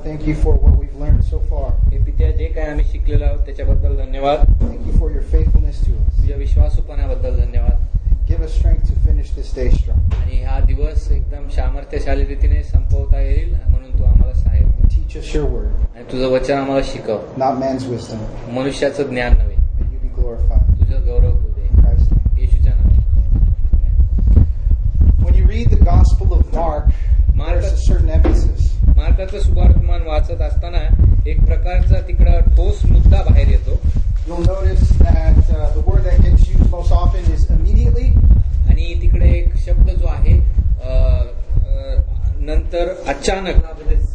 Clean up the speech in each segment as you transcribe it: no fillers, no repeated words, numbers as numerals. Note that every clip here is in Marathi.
thank you for what we've learned so far. हे पित्या जे काय आम्ही शिकलेलो आहोत त्याच्याबद्दल धन्यवाद. Thank you for your faithfulness to us. तुझ्या विश्वासूपणाबद्दल धन्यवाद. Give us strength to finish this day strong. आणि हा दिवस एकदम सामर्थ्यशाली रीतीने संपवता येईल म्हणून तू आम्हाला सहाय्य कर. Teach us your word, आणि तुझं वचन आम्हाला शिकव. not man's wisdom. मनुष्याचं ज्ञान नव्हे. May you be glorified. तुझं गौरव होऊ दे. In Christ's name. येशूच्या नावात. When you read the Gospel of Mark, there's a certain emphasis. मार्काचं सुवर्तमान वाचत असताना एक प्रकारचा तिकडं ठोस मुद्दा बाहेर येतो. You'll notice that the word that gets used most often is immediately. आणि तिकडे एक शब्द जो आहे नंतर अचानक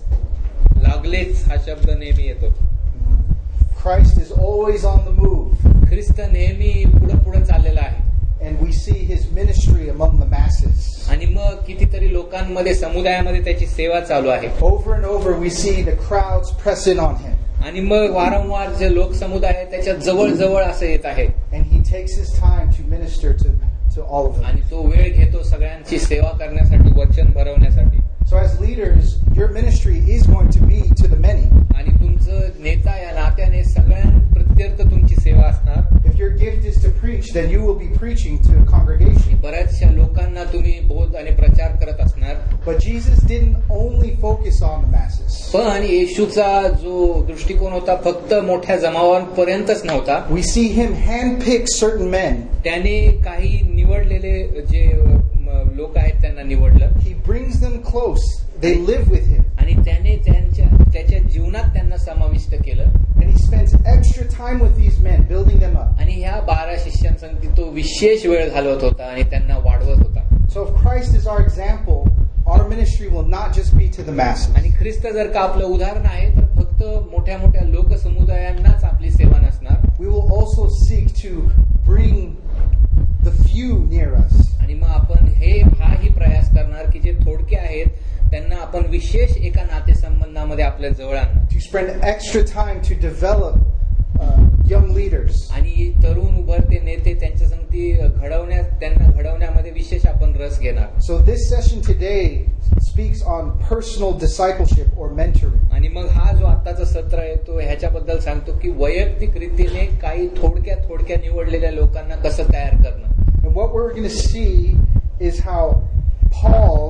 लागलेच हा शब्द नेहमी येतो. Christ is always on the move. ख्रिस्त नेहमी पुढे पुढे चाललेला आहे. And we see his ministry among the masses. आणि मग कितीतरी लोकांमध्ये समुदायामध्ये त्याची सेवा चालू आहे. Over and over we see the crowds press in on him. आणि मग वारंवार जे लोक समुदाय आहे त्याच्या जवळ जवळ असं येत आहे. And he takes his time to minister to all of them. आणि तो वेळ घेतो सगळ्यांची सेवा करण्यासाठी, वचन भरवण्यासाठी. So as leaders, your ministry is going to be to the many. आणि तुमचं नेता या नात्याने सगळ्यांप्रत्यर्थ तुमची सेवा असणार. If your gift is to preach, then you will be preaching to a congregation. बऱ्याचशा लोकांना तुम्ही बोध आणि प्रचार करत असणार. But Jesus didn't only focus on the masses. पण येशूचा जो दृष्टिकोन होता फक्त मोठ्या जमावांपर्यंतच नव्हता. We see him handpick certain men. त्याने काही निवडलेले जे लोक आहेत त्यांना निवडलं. He brings them close. They live with him. आणि त्याने त्याच्या जीवनात त्यांना समाविष्ट केलं. And he spends extra time with these men, building them up. आणि ह्या 12 शिष्यांसंगती तो विशेष वेळ घालवत होता आणि त्यांना वाढवत होता. So if Christ is our example, our ministry will not just be to the masses. आणि ख्रिस्त जर का आपलं उदाहरण आहे तर फक्त मोठ्या मोठ्या लोकसमुदायांनाच आपली सेवा नसणार. We will also seek to bring the few near us. आणि मग आपण हाही प्रयास करणार की जे थोडके आहेत त्यांना आपण विशेष एका नातेसंबंधामध्ये आपल्या जवळ आणणार. To spend extra time to develop young leaders. आणि तरुण उभरते नेते त्यांच्या संगती त्यांना घडवण्यामध्ये विशेष आपण रस घेणार. So this session today speaks on personal discipleship or mentoring. आणि मग हा जो आत्ताचा सत्र आहे तो ह्याच्याबद्दल सांगतो की वैयक्तिक रीतीने काही थोडक्या निवडलेल्या लोकांना कसं तयार करणं. And what we're going to see is how Paul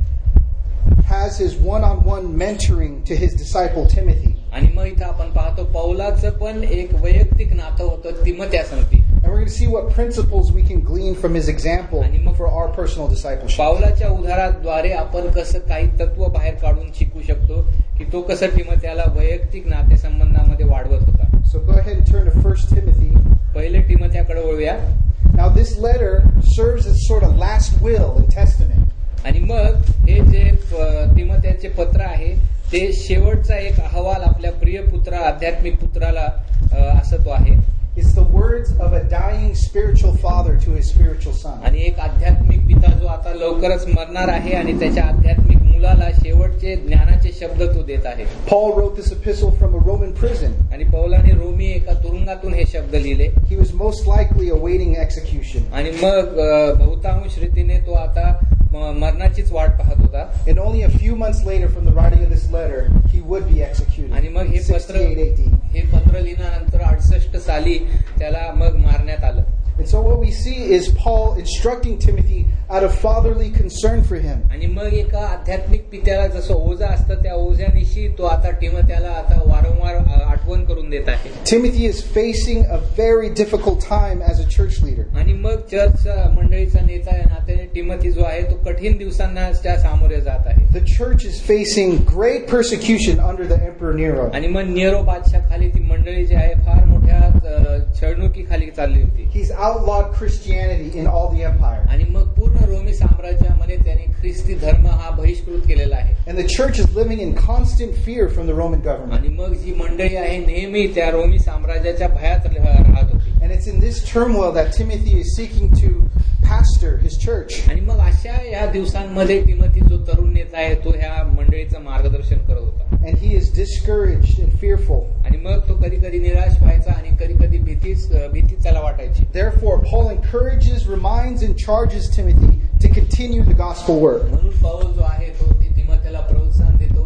has his one-on-one mentoring to his disciple Timothy. आणि मग इथं आपण पाहतो पौलाचं पण एक वैयक्तिक नातं होतं तिमोथेसंगती. And we're going to see what principles we can glean from his example for our personal discipleship. पौलाच्या उदाहरणाद्वारे आपण कसं काही तत्व बाहेर काढून शिकू शकतो की तो कसं तिमोथेला वैयक्तिक नातेसंबंधामध्ये वाढवत होता. So go ahead and turn to 1 Timothy. पहिले तिमोथेकडे वळूया. Now this letter serves as sort of last will and testament. आणि मग हे जे तिमोथेचे पत्र आहे ते शेवटचा एक अहवाल आपल्या प्रिय पुत्रा आध्यात्मिक पुत्राला असं तो आहे. It's the words of a dying spiritual father to his spiritual son. आणि एक आध्यात्मिक पिता जो आता लवकरच मरणार आहे आणि त्याच्या आध्यात्मिक मुलाला शेवटचे ज्ञानाचे शब्द तो देत आहे. Paul wrote this epistle from a Roman prison. आणि पौलाने रोमी एका तुरुंगातून हे शब्द लिहिले. He was most likely awaiting execution. आणि मग बहुतांश रीतीने तो आता मरणाचीच वाट पाहत होता. And only a few months later from the writing of this letter, he would be executed. आणि मग हे 68 AD. पत्र लिहिल्यानंतर 68 साली त्याला मग मारण्यात आलं. And so what we see is Paul instructing Timothy out of fatherly concern for him. आणि मग एका आध्यात्मिक पित्याला जसं ओझा असतं त्या ओझ्यानिशी तो आता तिमोथेला आता वारंवार आठवण करून देत आहे. Timothy is facing a very difficult time as a church leader. आणि मग चर्च मंडळीचा नेता या नात्याने तिमोथी जो आहे तो कठीण दिवसांना त्या सामोरे जात आहे. The church is facing great persecution under the Emperor Nero. आणि मग नेरो बादशाह खाली ती मंडळी जी आहे फार मोठ्या छळणुकीखाली चालली होती. He's outlawed Christianity in all the empire. आणि मग पूर्ण रोमी साम्राज्यामध्ये त्यांनी ख्रिस्ती धर्म हा बहिष्कृत केलेला आहे. And the church is living in constant fear from the Roman government. आणि मग जी मंडळी आहे नेहमी त्या रोमी साम्राज्याच्या भयात राहत होती. And it's in this turmoil that Timothy is seeking to pastor his church. आणि मग अशा या दिवसांमध्ये तिमोथी जो तरुण नेता आहे तो ह्या मंडळीचं मार्गदर्शन करत होता. And he is discouraged and fearful. आणि मग तो कधी निराश व्हायचा आणि कधी भीती त्याला वाटायची. Therefore, Paul encourages, reminds, and charges Timothy to continue the gospel work. म्हणून पौल जो आहे तो तिमोथेला प्रोत्साहन देतो की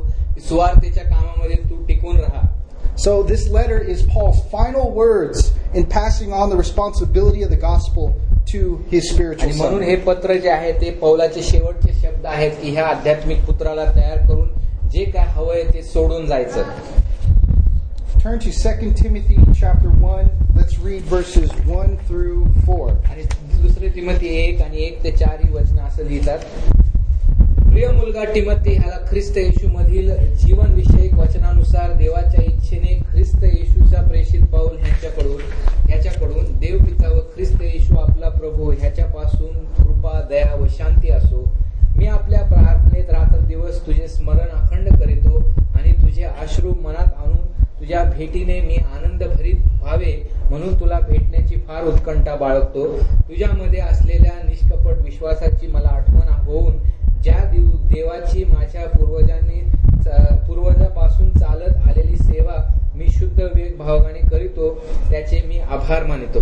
सुवार्तेच्या कामामध्ये तू टिकून राहा. So this letter is Paul's final words in passing on the responsibility of the gospel to his spiritual आणि म्हणून son. हे पत्र जे आहे ते पौलाचे शेवटचे शब्द आहेत की ह्या आध्यात्मिक पुत्राला तयार करून जे काय हवंय ते सोडून जायचं. Turn to 2 Timothy chapter 1. Let's read verses 1 through 4. आणि दुसरे तिमोथी 1 आणि 1 ते 4 ही वचनं असं लिहितात. प्रिय मुलगा तिमोथी, ह्याला ख्रिस्त येशू मधील जीवन विषयक वचनानुसार देवाच्या इच्छेने ख्रिस्त येशूचा प्रेषित पाऊल ह्याच्याकडून देव पिता व ख्रिस्त येशू आपला प्रभू ह्याच्यापासून कृपा, दया व शांती असो. मी आपल्या प्रार्थनेत रात्रदिवस तुझे स्मरण अखंड करीतो आणि तुझे अश्रू मनात आणून तुझ्या भेटीने मी आनंद भरीत व्हावे म्हणून तुला भेटण्याची फार उत्कंठा बाळगतो. तुझ्यामध्ये असलेल्या निष्कपट विश्वासाची मला आठवण होऊन ज्या देवाची माझ्या पूर्वजापासून चालत आलेली सेवा मी शुद्ध वेग भावगाने करीतो त्याचे मी आभार मानितो.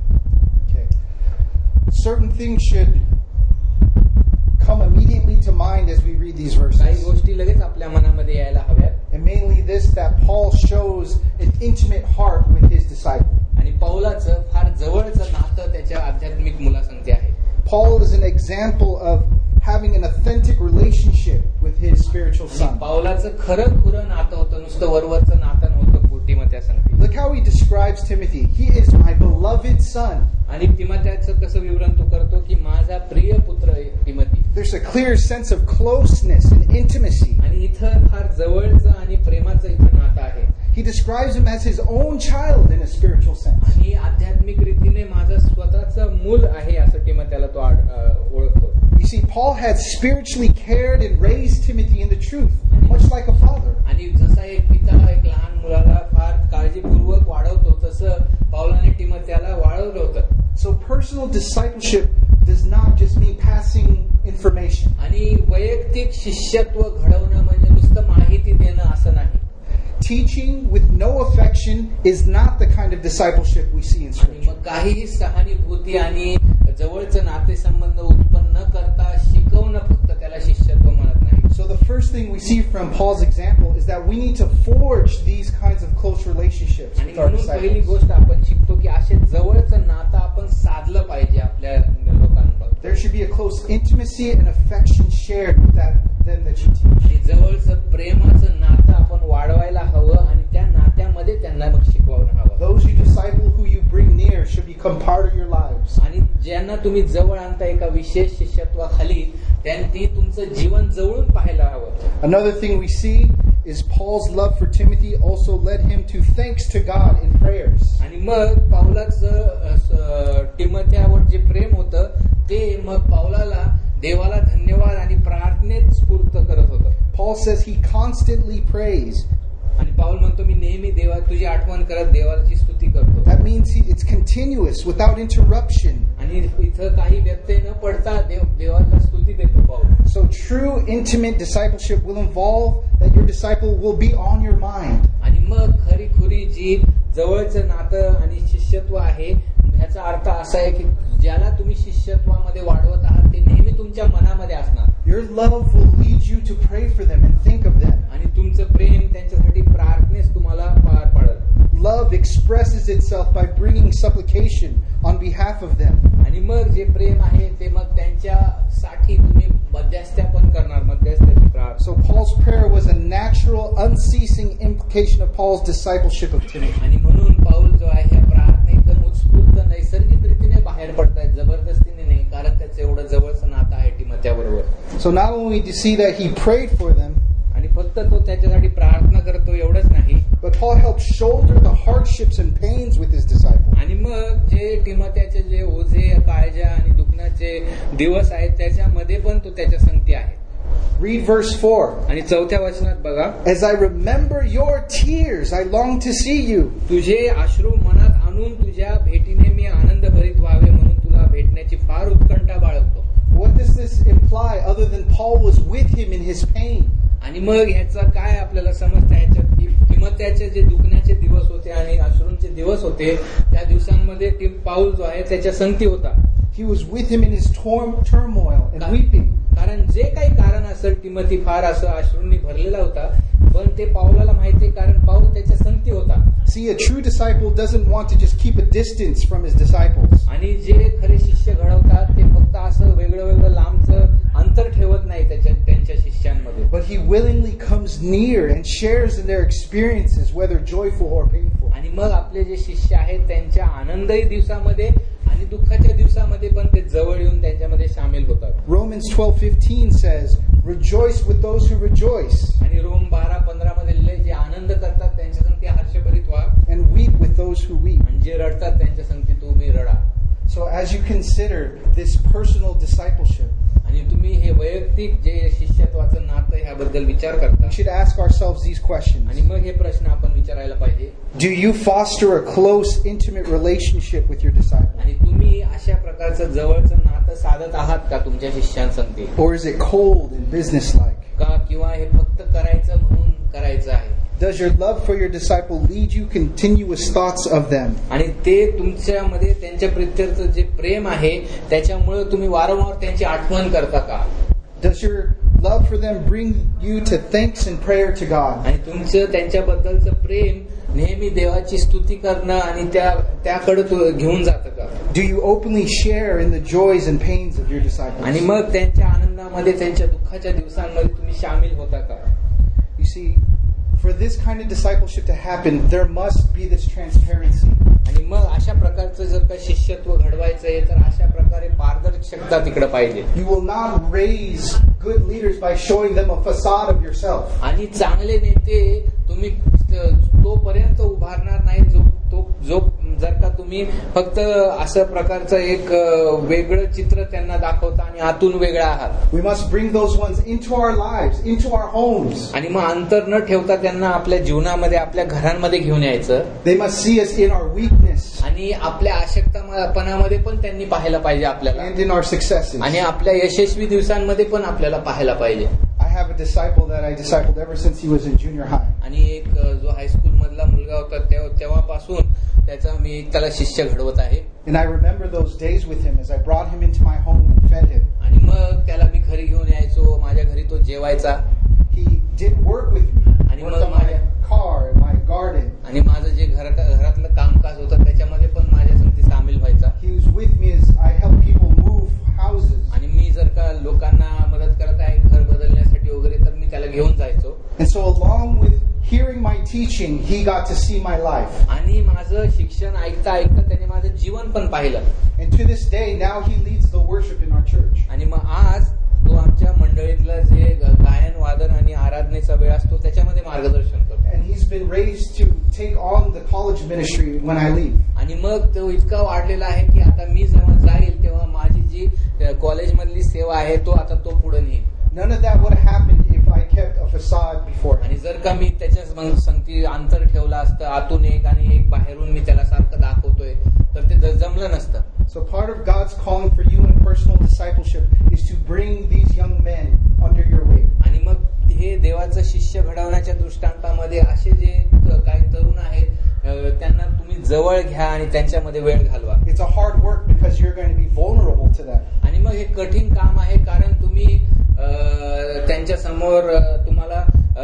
Certain things should come immediately to mind as we read these काही verses. गोष्टी लगेच आपल्या मनामध्ये यायला हव्यात. And mainly this, that Paul shows an intimate heart with his disciple. आणि पौलाचं फार जवळचं नातं त्याच्या आध्यात्मिक मुलासंगती आहे. Paul is an example of having an authentic relationship with his spiritual son. पौलाचं खरं खुरं नातं होतं, नुसतं वरवरचं नातं नव्हतं. तिमोथेसंगती Look how he describes Timothy. He is my beloved son. आणि तिमोथेचं कसं विवरण तो करतो की माझा प्रिय पुत्र Timothy. There's a clear sense of closeness and intimacy. आणि इथं फार जवळचं आणि प्रेमाचं इथं नातं आहे. He describes him as his own child in a spiritual sense. आणि आध्यात्मिक रीतीने माझं स्वतःचं मूल आहे असं तिमोथेला तो ओळखतो. You see, Paul had spiritually cared and raised Timothy in the truth, much like a father. आणि जसा एक पिता एक लहान मुलाला फार काळजीपूर्वक वाढवतो तसं पौलाने तिमोथेला वाढवलं होतं. So personal discipleship does not just mean passing information. आणि वैयक्तिक शिष्यत्व घडवणं म्हणजे नुसतं माहिती देणं असं नाही. Teaching with no affection is not the kind of discipleship we see in आणि Scripture. मग काहीही सहानुभूती आणि जवळचं नातेसंबंध उत्पन्न न करता शिकवणं फक्त त्याला शिष्यत्व म्हणत नाही. So the first thing we see from Paul's example is that we need to forge these kinds of close relationships आणि with our म्हणून पहिली disciples. गोष्ट आपण शिकतो की असे जवळचं नातं आपण साधलं पाहिजे आपल्या लोकांबरोबर. There should be a close intimacy and affection shared with them that you teach. आणि जवळचं प्रेमाचं नातं आपण वाढवायला हवं आणि त्या नात्यामध्ये त्यांना मग शिकवायला हवं. Those you disciple who you bring near should become part of your lives. आणि ज्यांना तुम्ही जवळ आणता एका विशेष शिष्यत्वाखाली त्यांनी तुमचं जीवन जवळून पाहायला हवं. Another thing we see is Paul's love for Timothy also led him to thanks to God in prayers. आणि मग पावलाचं तिमोथेवर जे प्रेम होतं ते मग पावलाला देवाला धन्यवाद आणि प्रार्थनेत स्फूर्त करत होतं. Paul says he constantly prays. आणि पाऊल म्हणतो मी नेहमी देवा तुझी आठवण करत देवाची स्तुती करतो. That means it's continuous without interruption. आणि इथं काही व्यत्यय न पडता देवाला स्तुती देतो पाऊल. So true intimate discipleship will involve that your disciple will be on your mind. आणि मग खरी खुरी जी जवळचं नातं आणि शिष्यत्व आहे ह्याचा अर्थ असा आहे की ज्याला तुम्ही शिष्यत्वामध्ये वाढवत आहात ते नेहमी तुमच्या मनामध्ये असणार. Your love will lead you to pray for them and think of them. आणि तुमचं प्रेम त्यांच्यासाठी प्रार्थनेस तुम्हाला पार पाडेल. Love expresses itself by bringing supplication on behalf of them. आणि मग जे प्रेम आहे ते मग त्यांच्यासाठी तुम्ही मध्यस्थ्या पण करणार, मध्यस्थ्याची प्रार्थना. So Paul's prayer was a natural, unceasing implication of Paul's discipleship of Timothy. आणि म्हणून पाऊल जो आहे ह्या प्रार्थना एकदम उत्स्फूर्त नैसर्गिक रीतीने बाहेर पडतायत, जबरदस्तीने नाही, कारण त्याचं एवढं जवळचं नातं आहे तिमोथेबरोबर. So not only do you see that he prayed for them, आणि फक्त तो त्याच्यासाठी प्रार्थना करतो एवढंच नाही, but Paul helped shoulder the hardships and pains with his disciples. आणि मग जे तिमोथेचे जे ओझे, काळजा आणि दुखण्याचे दिवस आहेत त्याच्यामध्ये पण तो त्याच्या संगती आहे. Read verse 4. आणि 4थ्या वचनात बघा, As I remember your tears, I long to see you. तुझे अश्रू मनात आणून तुझ्या भेटीने मी आनंद भरीत व्हावे म्हणून तुला भेटण्याची फार उत्कंठा बाळगतो. What does this imply other than Paul was with him in his pain? आणि मग ह्याचं काय आपल्याला समजतं ह्याच्यात की तिमोथेचे जे दुखण्याचे दिवस होते आणि अश्रूंचे दिवस होते त्या दिवसांमध्ये पाऊल जो आहे त्याच्या संगती होता. He was with him in his turmoil and weeping. कारण जे काही कारण असेल तिमोथी फार असं अश्रूंनी भरलेला होता, पण पण ते पाऊलाला माहिती, कारण पाऊल त्याच्या संगती होता. See, a true disciple doesn't want to just keep a distance from his disciples. आणि जे खरे शिष्य घडवतात ते फक्त असं वेगळं वेगळं लांबचं अंतर ठेवत नाही त्यांच्या शिष्यांमध्ये, But he willingly comes near and shares in their experiences, whether joyful or painful. आणि मग आपले जे शिष्य आहेत त्यांच्या आनंदही दिवसामध्ये आणि दुःखाच्या दिवसामध्ये पण ते जवळ येऊन त्यांच्यामध्ये सामील होतात. Romans 12:15 says, "Rejoice with those who rejoice, आणि रोम 12:15 मध्ये लिहिले, जे आनंद करतात त्यांच्या संगती हर्षभरित व्हा, and weep with those who weep." आणि जे रडतात त्यांच्या संगती तुम्ही रडा. So as you consider this personal discipleship, आणि तुम्ही हे वैयक्तिक जे शिष्यत्वाचं नातं ह्याबद्दल विचार करता, we should ask ourselves these questions. आणि मग हे प्रश्न आपण विचारायला पाहिजे. Do you foster a close, intimate relationship with your disciples? आणि तुम्ही अशा प्रकारचं जवळचं नातं साधत आहात का तुमच्या शिष्यांसंगती, Or is it cold and businesslike? का किंवा हे फक्त करायचं म्हणून करायचं आहे? Does your love for your disciple lead you continuous thoughts of them? आणि ते तुमच्यामध्ये त्यांच्या प्रत्यर्थ जे प्रेम आहे त्याच्यामुळे तुम्ही वारंवार त्यांची आठवण करता का? Does your love for them bring you to thanks and prayer to God? आणि तुमचं त्यांच्याबद्दलचं प्रेम नेहमी देवाची स्तुती करणं आणि त्याकडे घेऊन जातं का? Do you openly share in the joys and pains of your disciples? आणि मग त्यांच्या आनंदामध्ये त्यांच्या दुःखाच्या दिवसांमध्ये तुम्ही सामील होता का? You see, for this kind of discipleship to happen, there must be this transparency. आणि मग अशा प्रकारचं जर का शिष्यत्व घडवायचं आहे तर अशा प्रकारे पारदर्शकता तिकडे पाहिजे. You will not raise good leaders by showing them a facade of yourself. आणि चांगले नेते तुम्ही तोपर्यंत उभारणार नाही जो जर का तुम्ही फक्त असं प्रकारचं एक वेगळं चित्र त्यांना दाखवता आणि आतून वेगळा आहात. We must bring those ones into our lives, into our homes. आणि मग अंतर न ठेवता त्यांना आपल्या जीवनामध्ये आपल्या घरांमध्ये घेऊन यायचं. They must see us in our weakness आणि आपल्या अशक्तपणामध्ये पण त्यांनी पाहायला पाहिजे आपल्याला, and in our successes. आणि आपल्या यशस्वी दिवसांमध्ये पण आपल्याला पाहायला पाहिजे. I have a disciple that I discipled ever since he was in junior high. आणि एक जो हायस्कूल मधला मुलगा होता तेव्हापासून मी त्याला शिष्य घडवत आहे. And I remember those days with him as I brought him into my home and fed him. आणि मग त्याला मी घरी घेऊन यायचो, माझ्या घरी तो जेवायचा. He did work with me. आणि Worked मग on my car and my garden. आणि माझं जे घरातलं कामकाज होतं त्याच्यामध्ये पण माझ्या संगती सामील व्हायचा. He was with me as I helped people move houses. आणि मी जर का लोकांना मदत करत आहे घर बदलण्यासाठी वगैरे तर मी त्याला घेऊन जायचो. And so along with hearing my teaching, he got to see my life. आणि माझं शिक्षण ऐकता त्याने माझं जीवन पण पाहिलं. And to this day, now he leads the worship in our church. आणि मग आज तो आमच्या मंडळीतला जे गायन वादन आणि आराधनेचा वेळ असतो त्याच्यामध्ये मार्गदर्शन करतो. And he's been raised to take on the college ministry when I leave. आणि मग तो इतका वाढलेला आहे की आता मी जेव्हा जाईल तेव्हा माझी जी कॉलेजमधली सेवा आहे तो पुढे नेईल. None of that would have happened if I kept a facade before. आणि जर का मी त्याच्या संगती अंतर ठेवलं असतं, आतून एक आणि एक बाहेरून मी त्याला सारखं दाखवतोय तर ते जमलं नसतं. So part of God's calling for you in personal discipleship is to bring these young men under your wing. आणि मग हे देवाचं शिष्य घडवण्याच्या दृष्टांतामध्ये असे जे काही तरुण आहेत त्यांना तुम्ही जवळ घ्या आणि त्यांच्यामध्ये वेळ घालवा. It's a hard work because you're going to be vulnerable to them. आणि मग हे कठीण काम आहे कारण तुम्ही त्यांच्या समोर तुम्हाला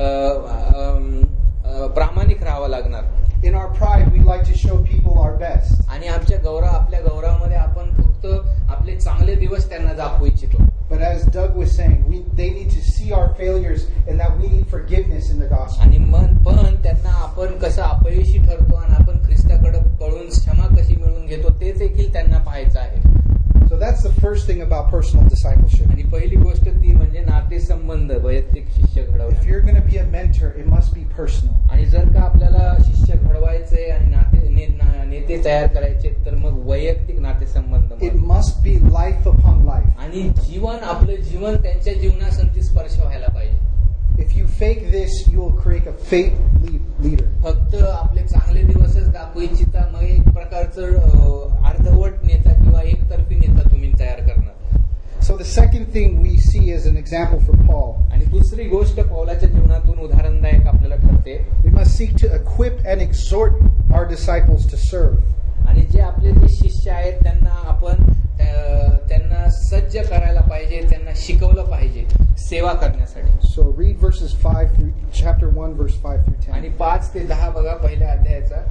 प्रामाणिक राहावं लागणार. In our pride, we like to show people our best. आणि आपल्या गौरवामध्ये आपण फक्त आपले चांगले दिवस त्यांना दाखवू इच्छितो. But as Doug was saying, they need to see our failures and that we need forgiveness in the gospel. आणि पण त्यांना आपण कसं अपयशी ठरतो आणि आपण ख्रिस्ताकडे पळून क्षमा कशी मिळवून घेतो ते देखील त्यांना पाहायचं आहे. So that's the first thing about personal discipleship. आणि पहिली गोष्ट ती म्हणजे नातेसंबंध, वैयक्तिक शिष्य घडवणे. If you're going to be a mentor, it must be personal. आणि जर का आपल्याला शिष्य घडवायचे आणि नेते तयार करायचे तर मग वैयक्तिक नातेसंबंध. It must be life upon life. आणि आपलं जीवन त्यांच्या जीवनासंगती स्पर्श व्हायला पाहिजे. If you fake this, you will create a fake leader. फक्त आपले चांगले दिवसच दाखवू इच्छिता मग एक प्रकारचं अर्धवट नेता किंवा एकतर्फी नेता तुम्ही तयार करणार. So the second thing we see as an example for Paul. आणि दुसरी गोष्ट पौलाच्या जीवनातून उदाहरणदायक आपल्याला ठरते. We must seek to equip and exhort our disciples to serve. आणि जे आपले जे शिष्य आहेत त्यांना आपण त्यांना सज्ज करायला पाहिजे, त्यांना शिकवलं पाहिजे सेवा करण्यासाठी. So read verses 5 through chapter 1 verse 5 through 10. आणि 5 ते 10 बघा पहिल्या अध्यायाचा.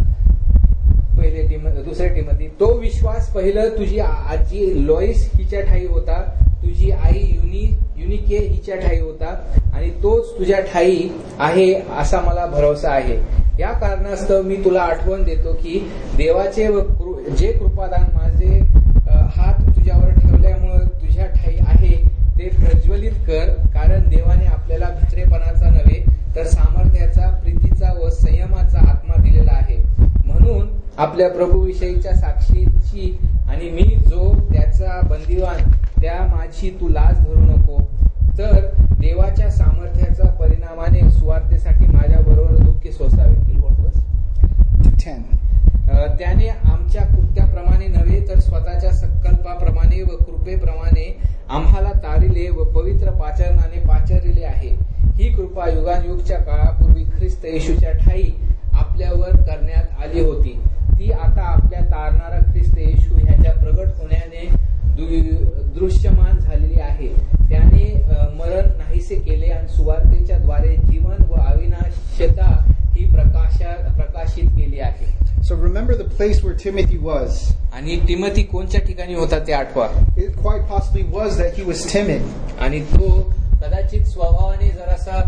दुसरे टिमोथी. तो विश्वास पहिलं तुझी आजी लोईस हिच्या ठाई होता, तुझी आई युनिके हिच्या ठाई होता आणि तोच तुझ्या ठाई आहे असा मला भरोसा आहे. या कारणास्तव मी तुला आठवण देतो की देवाचे जे कृपादान माझे हात तुझ्यावर ठेवल्यामुळे तुझ्या ठाई आहे ते प्रज्वलित कर, कारण देवाने आपल्याला भित्रेपणाचा नव्हे तर सामर्थ्याचा, प्रीतीचा व संयमाचा आत्मा दिलेला आहे. म्हणून आपल्या प्रभूविषयीच्या साक्षीची आणि मी जो त्याचा बंदिवान त्या माझी तू लाज धरू नको, तर देवाच्या सामर्थ्याच्या परिणामाने सुवार्तेसाठी माझ्या बरोबर दुःखी सोसावे. 10. त्याने आमच्या कृत्याप्रमाणे नव्हे तर स्वतःच्या संकल्पाप्रमाणे व कृपेप्रमाणे आम्हाला तारिले व पवित्र पाचरणाने पाचरिले आहे. ही कृपा युगायुगच्या काळापूर्वी ख्रिस्त येशूच्या ठाई आपल्यावर करण्यात आली होती. ती आता आपल्या तारणारा ख्रिस्त येशू ह्याच्या प्रगट होण्याने दृश्यमान झालेली आहे. त्याने मरण नाहीसे केले आणि सुवार्तेच्या द्वारे जीवन व अविनाश्यता ही प्रकाशित केली आहे. So remember the place where Timothy was. आणि टिमोथी कोणत्या ठिकाणी होता ते आठवा. It quite possibly was that he was timid. आणि तो कदाचित स्वभावाने जरासा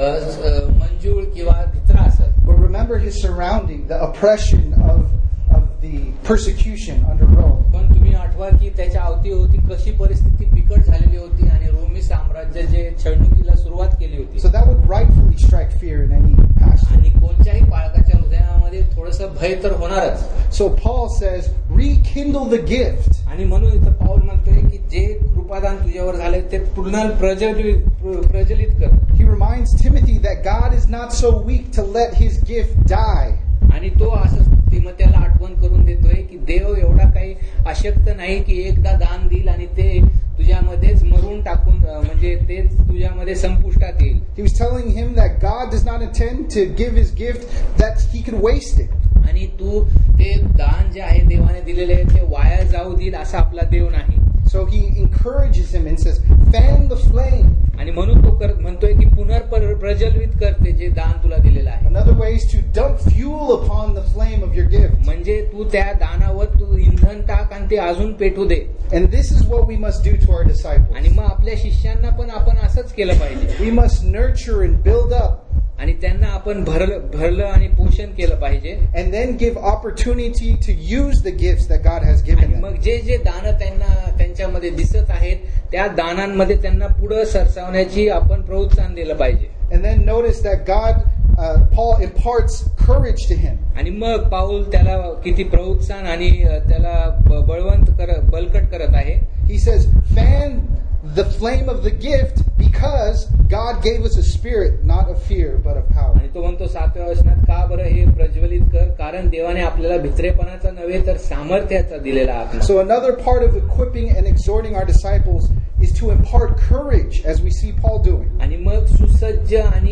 मंजूळ किंवा भित्रा असत. But remember his surrounding, the oppression of the persecution under Rome. पण तुम्ही आठवा की त्याच्या अवतीभोवती कशी परिस्थिती बिकट झालेली होती आणि रोमी साम्राज्य जे छळणुकीला सुरुवात केली होती. So that would rightfully strike fear in any pastor. आणि कोणत्याही बाळकाच्या हृदयामध्ये थोडंसं भय तर होणारच. So Paul says, rekindle the gift. आणि म्हणून इथं पाऊल म्हणतोय की जे कृपादान तुझ्यावर झाले ते पुन्हा प्रज्वलित कर. He reminds Timothy that God is not so weak to let his gift die. आणि तो असं तिमोथेला आठवण करून देतोय की देव एवढा काही अशक्त नाही की एकदा दान देईल आणि ते तुझ्यामध्येच मरून टाकून म्हणजे तेच तुझ्यामध्ये संपुष्टात येईल. He was telling him that God does not intend to give his gift that he could waste it. आणि तू ते दान जे आहे देवाने दिलेले ते वाया जाऊ देईल असा आपला देव नाही. So he encourages him and says, fan the flame. आणि म्हणून तो म्हणतोय की पुनर्प्रज्वलित करते जे दान तुला दिलेलं आहे. Another way is to dump fuel upon the flame of your gift. म्हणजे तू त्या दानावर तू इंधन टाक आणि ते अजून पेटू दे. And this is what we must do to our disciples. आणि मग आपल्या शिष्यांना पण आपण असंच केलं पाहिजे. We must nurture and build up. आणि त्यांना आपण भरलं आणि पोषण केलं पाहिजे. And then give opportunity to use the gifts that God has given them. मग जे जे दान त्यांच्यामध्ये दिसत आहेत त्या दानांमध्ये त्यांना पुढे सरसावण्याची आपण प्रोत्साहन दिलं पाहिजे. And then notice that Paul imparts courage to him. आणि मग पाऊल त्याला किती प्रोत्साहन आणि त्याला बलकट करत आहे. He says, fan the flame of the gift because God gave us a spirit not of fear but of power. आणि तो म्हणतो 7व्या वचनात का बरं हे प्रज्वलित कर, कारण देवाने आपल्याला भित्रेपणाचा नव्हे तर सामर्थ्याचा दिलेला आत्मा. So another part of equipping and exhorting our disciples is to impart courage as we see Paul doing. आणि मग सुसज्ज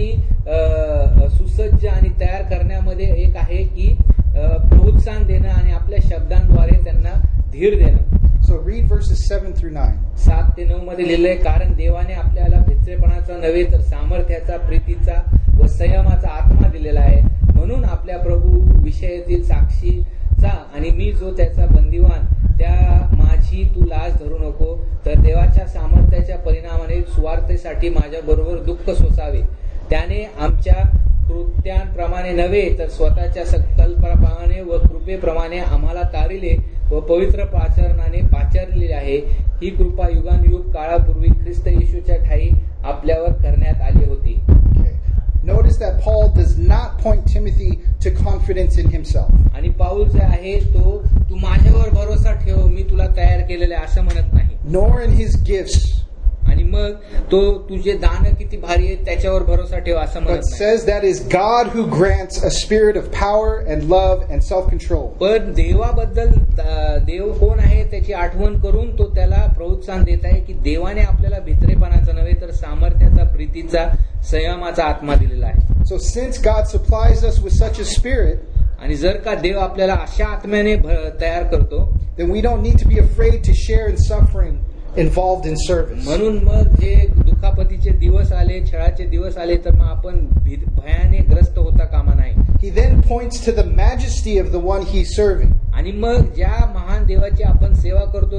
आणि तयार करण्यामध्ये एक आहे की प्रोत्साहन देणं आणि आपल्या शब्दांद्वारे त्यांना धीर देणं. So read verses 7 through 9. 7 ते 9 मध्ये लिहिलंय, कारण देवाने आपल्याला भित्रेपणाचा नव्हे तर सामर्थ्याचा, प्रीतीचा व संयमाचा आत्मा दिलेला आहे. म्हणून आपल्या प्रभू विषयातील साक्षीचा आणि मी जो त्याचा बंदिवान त्या माझी तू लाज धरू नको, तर देवाच्या सामर्थ्याच्या परिणामाने सुवार्तेसाठी माझ्या बरोबर दुःख सोसावे. त्याने आमच्या कृत्यांप्रमाणे नव्हे तर स्वतःच्या संकल्पाप्रमाणे व कृपेप्रमाणे आम्हाला तारिले व पवित्र पाचरणाने पाचारलेले आहे. ही कृपा युगानुयुग काळापूर्वी ख्रिस्त येशूच्या ठाई आपल्यावर करण्यात आली होती. Notice that Paul does not point Timothy to confidence in himself. आणि पाऊल जे आहे तो तू माझ्यावर भरोसा ठेव, मी तुला तयार केलेले असं म्हणत नाही. Nor in his gifts. आणि मग तो तुझे दान किती भारी आहे त्याच्यावर भरोसा ठेव असं म्हणत नाही. But says that is God who grants a spirit of power and love and self-control. पण देवाबद्दल देव कोण आहे त्याची आठवण करून तो त्याला प्रोत्साहन देत आहे की देवाने आपल्याला भित्रेपणाचा नव्हे तर सामर्थ्याचा, प्रीतीचा, संयमाचा आत्मा दिलेला आहे. So since God supplies us with such a spirit, आणि जर का देव आपल्याला अशा आत्म्याने तयार करतो, then we don't need to be afraid to share in suffering involved in service. म्हणून मग जे दुखापतीचे दिवस आले, छळाचे दिवस आले, तर मग आपण भयाने ग्रस्त होता कामा नाही. He then points to the majesty of the one he's serving. आणि मग ज्या महान देवाची आपण सेवा करतो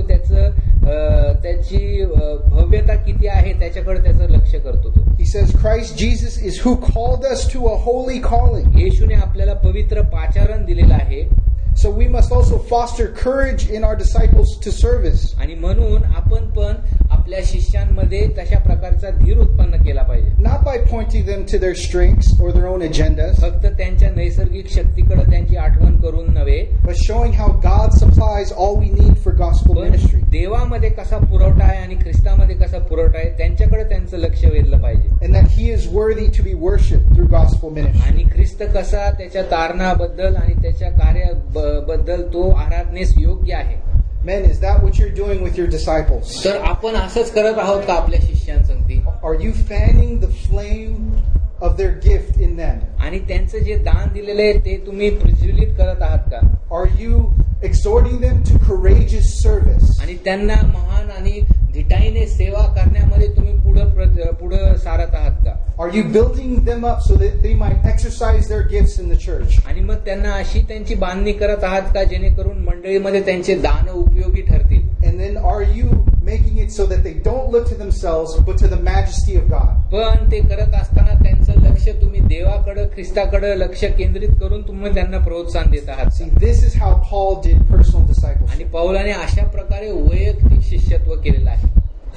त्याची भव्यता किती आहे त्याच्याकडे त्याचं लक्ष करतो तो. He says Christ Jesus is who called us to a holy calling. येशूने आपल्याला पवित्र पाचारण दिलेलं आहे. So we must also foster courage in our disciples to service. आणि म्हणून आपण पण आपल्या शिष्यांमध्ये तशा प्रकारचा धीर उत्पन्न केला पाहिजे. Not by pointing them to their strengths or their own agendas, फक्त त्यांच्या नैसर्गिक शक्तीकडे त्यांची आठवण करून नव्हे, but showing how God supplies all we need for gospel ministry. देवामध्ये कसा पुरवठा आहे आणि ख्रिस्तामध्ये कसा पुरवठा आहे त्यांच्याकडे त्यांचं लक्ष वेधलं पाहिजे. And that he is worthy to be worshipped through gospel ministry. आणि ख्रिस्त कसा त्याच्या तारणाबद्दल आणि त्याच्या कार्याबद्दल तो आराधनेस योग्य आहे. Men, is that what you're doing with your disciples? तर आपण असंच करत आहोत का आपल्या शिष्यांसंगती? Are you fanning the flame of their gift in them? आणि त्यांचं जे दान दिलेलं आहे ते तुम्ही प्रज्वलित करत आहात का? Are you exhorting them to courageous service? आणि त्यांना महान आणि धिटाईने सेवा करण्यामध्ये तुम्ही पुढे सारत आहात का? Are you building them up so that they might exercise their gifts in the church? आणि मग त्यांना अशी त्यांची बांधणी करत आहात का जेणेकरून मंडळीमध्ये त्यांचे दान उपयोगी ठरतील? And then are you making it so that they don't look to themselves but to the majesty of God? पण ते करत असताना त्यांचं लक्ष तुम्ही देवाकडे, ख्रिस्ताकडे लक्ष केंद्रित करून तुम्ही त्यांना प्रोत्साहन देत आहात. See, this is how Paul did personal discipleship. आणि पौलाने अशा प्रकारे वैयक्तिक शिष्यत्व केलेलं आहे.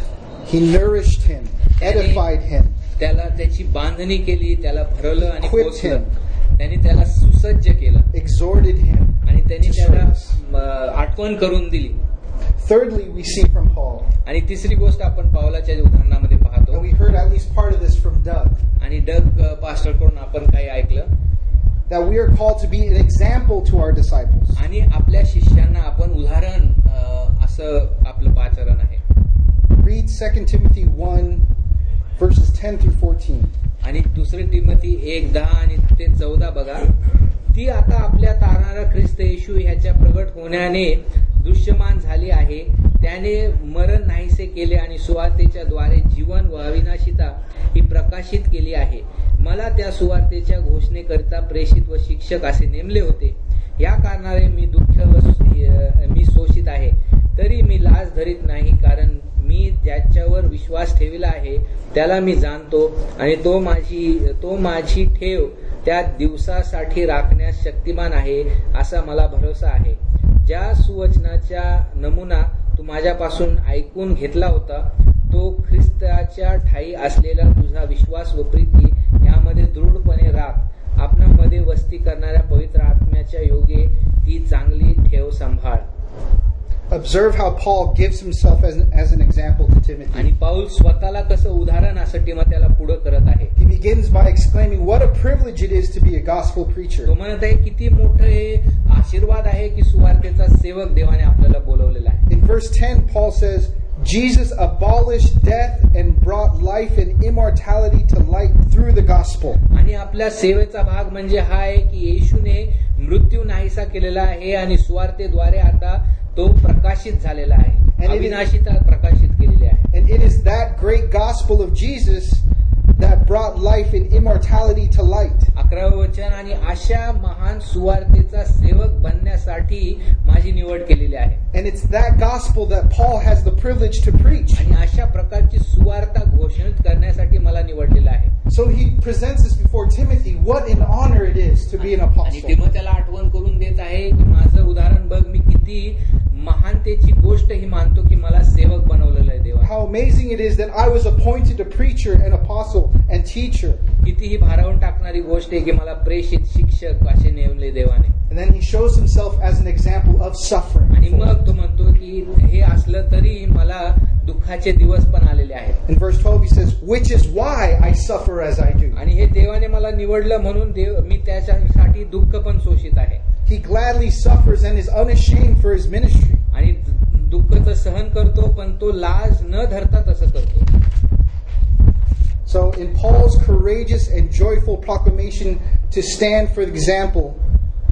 He nourished him, edified him, त्याला त्याची बांधणी केली, त्याला भरवलं आणि equipped पोचलं. him, त्यांनी त्याला सुसज्ज केलं exhorted him. आणि त्यांनी त्याला आठवण करून दिली. Thirdly, we see from Paul, आणि तिसरी गोष्ट आपण पावलाच्या उदाहरणामध्ये पाहतो, and we heard at least part of this from Doug, आणि डग पास्टरकडून आपण काही ऐकलं, that we are called to be an example to our disciples. आणि आपल्या शिष्यांना आपण उदाहरण असं आपलं पाचारण आहे. Read 2 Timothy 1, verses 10 through 14. आणि 2 तिमोथी 1:10 आणि ते 14 बघा. ती आता आपल्या तारणारा ख्रिस्त येशू ह्याच्या प्रगट होण्याने दृश्यमान झाली आहे. त्याने मरण नाहीसे केले आणि सुवार्तेच्या द्वारे जीवन व अविनाशिता ही प्रकाशित केली आहे. मला त्या सुवार्तेच्या घोषणेकरिता प्रेषित व शिक्षक असे नेमले होते. या कारणाने मी शोषित आहे, तरी मी लाज धरीत नाही, कारण मी ज्याच्यावर विश्वास ठेविला आहे त्याला मी जाणतो आणि तो माझी ठेव त्या दिवसासाठी राखण्यास शक्तिमान आहे असा मला भरोसा आहे. ज्या सुवचनाचा नमुना तू माझ्यापासून ऐकून घेतला होता तो ख्रिस्ताच्या ठायी असलेला तुझा विश्वास व प्रीती यामध्ये दृढपणे राख. आपणामध्ये वस्ती करणाऱ्या पवित्र आत्म्याच्या योगे ती चांगली ठेव सांभाळ. Observe how Paul gives himself as an example to Timothy. आणि पाऊल स्वतःला कसं उदाहरण असं तिमोथेला पुढे करत आहे. He begins by exclaiming what a privilege it is to be a gospel preacher. तो म्हणत आहे किती मोठं हे आशीर्वाद आहे की सुवार्तेचा सेवक देवाने आपल्याला बोलवलेला आहे. In verse 10 Paul says, Jesus abolished death and brought life and immortality to light through the gospel. आणि आपल्या सेवेचा भाग म्हणजे हा आहे की येशूने मृत्यू नाहीसा केलेला आहे आणि सुवार्तेद्वारे आता तो प्रकाशित झालेला आहे, अविनाशिता प्रकाशित केलेली आहे. And it is that great gospel of Jesus that brought life and immortality to light. 11वे वचन, आणि अशा महान सुवार्तेचा सेवक बनण्यासाठी माझी निवड केलेली आहे. And it's that gospel that Paul has the privilege to preach. आणि अशा प्रकारची सुवार्ता घोषित करण्यासाठी मला निवडलेलं आहे. So he presents this before Timothy, what an honor it is to be an आणि apostle. तिमोथेला आठवण करून देत आहे की माझं उदाहरण बघ, मी किती महानतेची गोष्ट ही मानतो की मला सेवक बनवलेलं आहे देवाने. How amazing it is that I was appointed a preacher, an apostle, and teacher. कितीही भारावून टाकणारी गोष्ट आहे की मला प्रेषित, शिक्षक असे नेमले देवाने. And then he shows himself as an example of suffering. आणि मग तो म्हणतो की हे असलं तरी मला दुःखाचे दिवस पण आलेले आहेत. In verse 12 he says, which is why I suffer as I do. आणि हे देवाने मला निवडलं म्हणून मी त्याच्यासाठी दुःख पण शोषित आहे. He gladly suffers and is unashamed for his ministry. आणि दुःख तर सहन करतो पण तो लाज न धरता तसं करतो. So in Paul's courageous and joyful proclamation to stand for example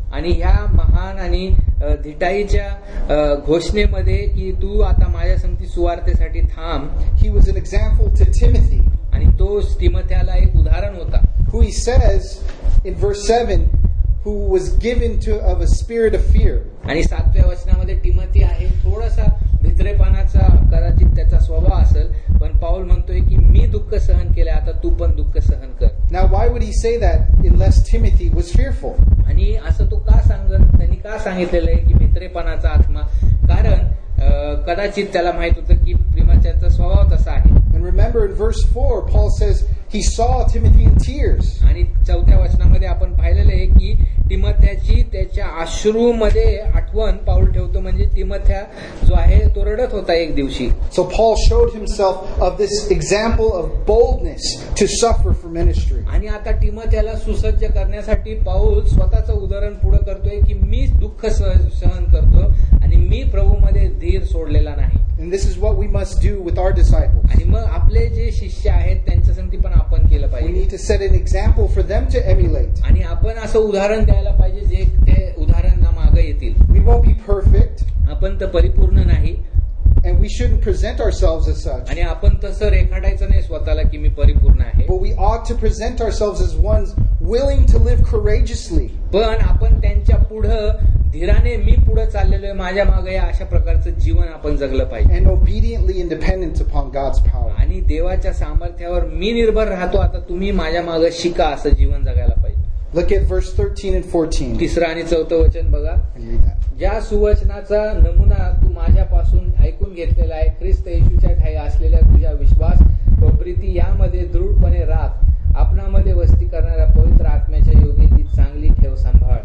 आणि ह्या महान आणि धिटाईच्या घोषणेमध्ये की तू आता माझ्या संगती सुवार्तेसाठी थांब, he was an example to Timothy, आणि तो तिमोथेला एक उदाहरण होता, who he says in verse 7, who was given to of a spirit of fear. आणि 7व्या वचनामध्ये तिमोथी आहे थोडासा भित्रेपणाचा कदाचित त्याचा स्वभाव असेल, पण पाऊल म्हणतोय की मी दुःख सहन केले, आता तू पण दुःख सहन कर. Now why would he say that unless Timothy was fearful? आणि असं तो का त्यांनी का सांगितलेलं आहे की भित्रेपणाचा आत्मा, कारण कदाचित त्याला माहित होतं की प्रेमाचा स्वभाव तसा आहे. And remember in verse 4, Paul says he saw Timothy in tears. आणि 4व्या वचनामध्ये आपण पाहिलेलं आहे की तिमोथ्याची त्याच्या अश्रूमध्ये आठवण पाऊल ठेवतो, म्हणजे तिमोथ्या जो आहे तो रडत होता एक दिवशी. So Paul showed himself of this example of boldness to suffer for ministry. आणि आता तिमोथ्याला सुसज्ज करण्यासाठी पाऊल स्वतःचं उदाहरण पुढे करतोय की मी दुःख सहन करतो आणि मी प्रभूमध्ये धीर सोडलेला नाही. And this is what we must do with our disciples. आणि मग आपले जे शिष्य आहेत त्यांच्या संगती पण आपण केलं We पाहिजे. need to set an example for them to emulate. आणि आपण असं उदाहरण द्यायला पाहिजे जे ते उदाहरण मागे येतील. We won't be perfect, आपण तर परिपूर्ण नाही, and we shouldn't present ourselves as such. आणि आपण तसं रेखाटायचं नाही स्वतःला की मी परिपूर्ण आहे, But we ought to present ourselves as ones willing to live courageously. पण आपण त्यांच्या पुढं धीराने मी पुढे चाललेलो आहे, माझ्या मागे या अशा प्रकारचं जीवन आपण जगलं पाहिजे. And obediently independent upon God's power. आणि देवाच्या सामर्थ्यावर मी निर्भर राहतो, आता तुम्ही माझ्या मागे शिका असं जीवन जगायला पाहिजे. Look at verse 13 and 14. 3 आणि 4 वचन बघा. And read that. ज्या सुवचनाचा नमुना तू माझ्यापासून ऐकून घेतलेला आहे, ख्रिस्त येशूच्या ठाई असलेल्या तुझ्या विश्वास व प्रीती यामध्ये दृढपणे राख, आपणामध्ये वस्ती करणाऱ्या पवित्र आत्म्याच्या योगी ती चांगली ठेव सांभाळ.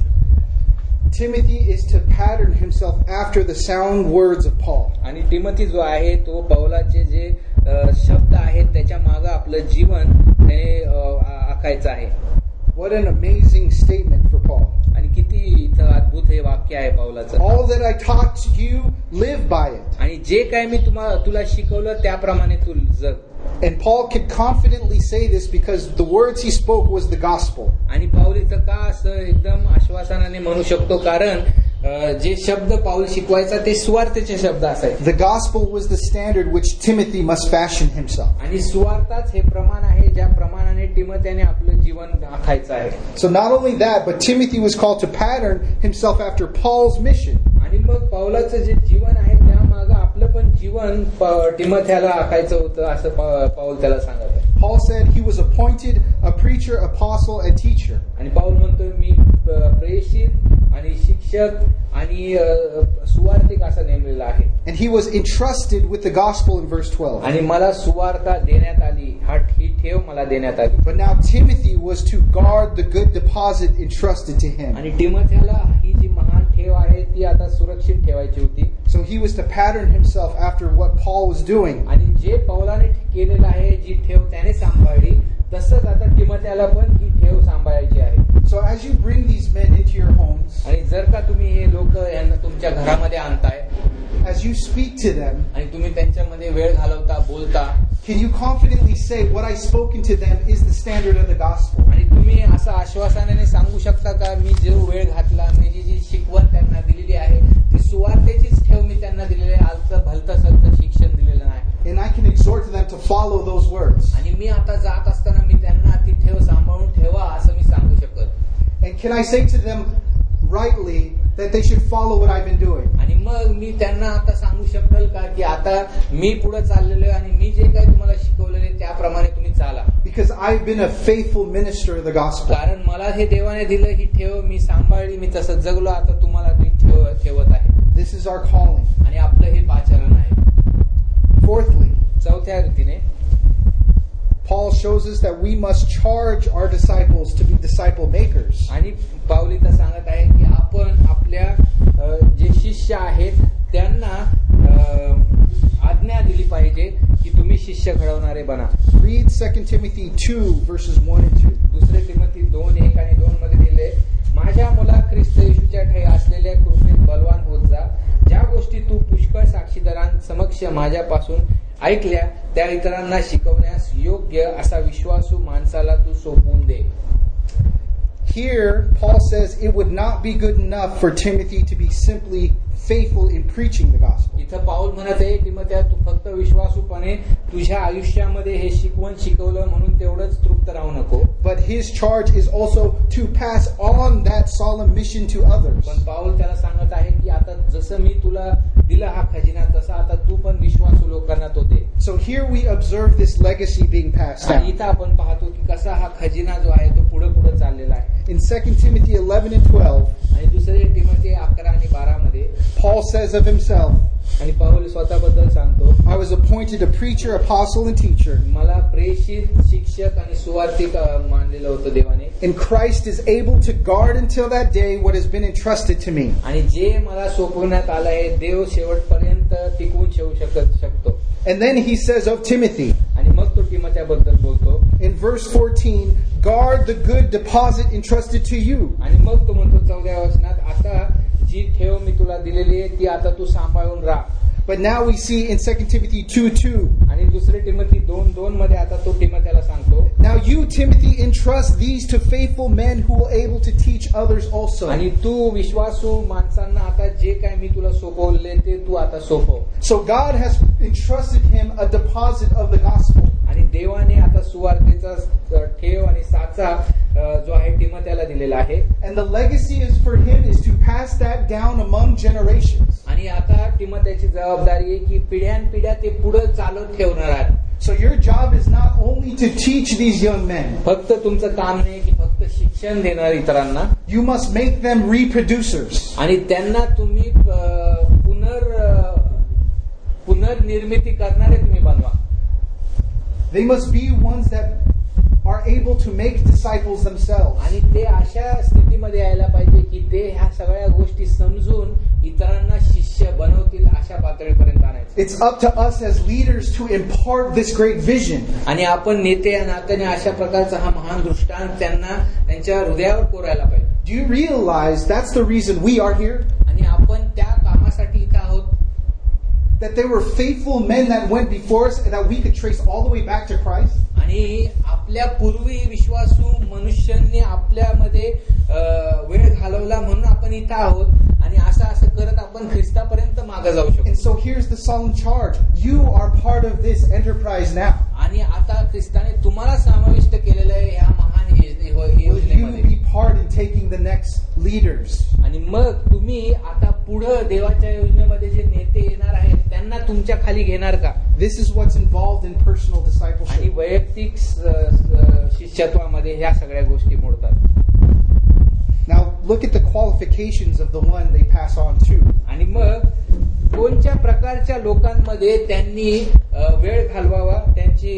Timothy is to pattern himself after the sound words of Paul. आणि तिमोथी जो आहे तो पौलाचे जे शब्द आहेत त्याच्या मागे आपलं जीवन त्याने आखायचं आहे. What an amazing statement for Paul. आणि किती इथं अद्भुत हे वाक्य आहे पौलाचं. All that I taught you, live by it. आणि जे काय मी तुला शिकवलं त्याप्रमाणे तू जग. And Paul could confidently say this because the words he spoke was the gospel. आणि पाऊल इथं का असं एकदम आश्वासनाने म्हणू शकतो, कारण जे शब्द पाऊल शिकवायचा ते सुवार्तेचे शब्द असायचे. The gospel was the standard which Timothy must fashion himself. आणि सुवार्ताच हे प्रमाण आहे ज्या प्रमाणाने तिमोथ्याने आपलं जीवन आखायचं आहे. So not only that, but Timothy was called to pattern himself after Paul's mission. आणि मग पाऊलाचं जे जीवन आहे त्यामागं आपलं पण जीवन तिमोथ्याला आखायचं होतं असं पाऊल त्याला सांगत आहे. Paul said he was appointed a preacher, apostle, and teacher. आणि पाऊल म्हणतोय मी प्रेषित आणि शिक्षक आणि सुवार्तिक असं नेमलेलं आहे. And he was entrusted with the gospel in verse 12. आणि मला सुवार्ता देण्यात आली, ही ठेव मला देण्यात आली. But now Timothy was to guard the good deposit entrusted to him. आणि तिमोथ्याला ही जी महान ठेव आहे ती आता सुरक्षित ठेवायची होती. So he was to pattern himself after what Paul was doing. आणि जे पौलाने केलेलं आहे, जी ठेव त्याने सांभाळली, तसंच आता तिमोथ्याला पण ही ठेव सांभाळायची आहे. So as you bring these men into your homes, आणि जर का तुम्ही हे लोक यांना तुमच्या घरामध्ये आणताय, as you speak to them, आणि तुम्ही त्यांच्यामध्ये वेळ घालवता, बोलता, can you confidently say what I've spoken to them is the standard of the gospel? आणि तुम्ही असं आश्वासनाने सांगू शकता का मी जो वेळ घातला, मी जी शिकवण त्यांना दिलेली आहे ती सुवार्तेचीच ठेव मी त्यांना दिलेली आहे, आलतं भलतं सलतं शिक्षण दिलेलं नाही. And I can exhort them to follow those words. आणि मी आता जात असताना मी त्यांना ती ठेव सांभाळून ठेवा असं मी सांगू शकत. And can I say to them rightly that they should follow what I've been doing? आणि मग मी त्यांना आता सांगू शकेल का की आता मी पुढे चाललेलो आहे आणि मी जे काही तुम्हाला शिकवलेले त्याप्रमाणे तुम्ही चाला. Because I've been a faithful minister of the gospel. कारण मला हे देवाने दिलं, ही ठेव मी सांभाळली, मी तसं जगलो, आता तुम्हाला ती ठेवत आहे. This is our calling. आणि आपलं हे पाचारण आहे. Fourthly, चौथ्या रीतीने Paul shows us that we must charge our disciples to be disciple makers. आणि पाऊल इथं सांगत आहे की आपण आपल्या जे शिष्य आहेत त्यांना आज्ञा दिली पाहिजे की तुम्ही शिष्य घडवणारे बना. Read 2 Timothy 2 verses 1 and 2. दुसरे तिमोथी 2:1 आणि 2 मध्ये दिले, माझ्या मुला ख्रिस्त येशूच्या ठाई असलेल्या कृपेत बलवान होत जा. ज्या गोष्टी तू पुष्कळ साक्षीदारांसमक्ष माझ्यापासून ऐकल्या त्या इतरांना शिकवण्यास योग्य असा विश्वासू माणसाला तू सोपवून दे. Here, Paul says it would not be good enough for Timothy to be simply faithful in preaching the gospel. इथं पाऊल म्हणत आहे तिमोथेया तू फक्त विश्वासूपणे तुझ्या आयुष्यामध्ये हे शिकवण शिकवलं म्हणून तेवढंच तृप्त राहू नको. But his charge is also to pass on that solemn mission to others. पण पाऊल त्याला सांगत आहे की आता जसं मी तुला दिला हा खजिना तसा आता तू पण विश्वासू लोकांना तो दे. So here we observe this legacy being passed आणि down. इथं आपण पाहतो की कसा हा खजिना जो आहे तो पुढे पुढे चाललेला आहे. In 2 Timothy 11 and 12, आणि दुसरे तिमोथेया 11 आणि 12 मध्ये Paul says of himself, आणि पाऊल स्वतःबद्दल सांगतो, I was appointed a preacher, apostle, and teacher. मला प्रेषित शिक्षक आणि सुवार्तिक मानलेलं होतं देवाने. And Christ is able to guard until that day what has been entrusted to me. आणि जे मला सोपवण्यात आलं आहे देव शेवटपर्यंत टिकवून ठेवू शकतो. And then he says of Timothy, आणि मग तो तिमोथेयाबद्दल बोलतो. in verse 14, guard the good deposit entrusted to you. आणि मग तो म्हणतो 14व्या वचनात, आता जी ठेव मी तुला दिलेली आहे ती आता तू सांभाळून राहा. But now we see in 2 Timothy 2:2. आणि दुसरे तिमोथी 2:2 मध्ये आता तो तिमोथेयाला सांगतो, Now you, Timothy, entrust these to faithful men who will able to teach others also. आणि तू विश्वासू माणसांना आता जे काय मी तुला सोपवले ते तू आता सोपव. So God has entrusted him a deposit of the gospel. आणि देवाने आता सुवार्तेचा ठेव आणि साचा जो आहे तिमोथेयाला दिलेला आहे. And the legacy is for him is to pass that down among generations. आणि आता तिमोथेयाची जबाबदारी आहे की पिढ्यानपिढ्या ते पुढे चालत ठेवणार आहेत. So your job is not only to teach these young men. फक्त तुमचं काम नाही की फक्त शिक्षण देणार इतरांना. You must make them reproducers. आणि त्यांना तुम्ही पुनर्निर्मिती करणारे तुम्ही बनवा. They must be ones that are able to make disciples themselves. आणि ते अशा स्थितीमध्ये यायला पाहिजे की ते ह्या सगळ्या गोष्टी समजून इतरांना शिष्य बनवतील अशा पातळीपर्यंत आणायचं. It's up to us as leaders to impart this great vision. आणि आपण नेते या नात्याने अशा प्रकारचा हा महान दृष्टांत त्यांना त्यांच्या हृदयावर कोरायला पाहिजे. Do you realize that's the reason we are here? आणि आपण त्या कामासाठी इथं आहोत. That there were faithful men that went before us and that we could trace all the way back to Christ. आणि आपल्या पूर्वी विश्वासू मनुष्यांनी आपल्यामध्ये वेळ घालवला म्हणून आपण इथं आहोत. आणि असं करत आपण ख्रिस्तापर्यंत मागे जाऊ शकतो. And so here's the solemn charge. You are part of this enterprise now. आणि आता ख्रिस्ताने तुम्हाला समाविष्ट केलेलं आहे ह्या महान You योजनेमध्ये. be part in taking the next leaders. आणि मग तुम्ही आता पुढे देवाच्या योजनेमध्ये जे नेते येणार आहेत त्यांना तुमच्या खाली घेणार का? This is what's involved in personal आणि discipleship. वैयक्तिक शिष्यत्वामध्ये ह्या सगळ्या गोष्टी मोडतात. Now look at the qualifications of the one they pass on to. आणि मग कोणत्या प्रकारच्या लोकांमध्ये त्यांनी वेळ घालवावा त्यांची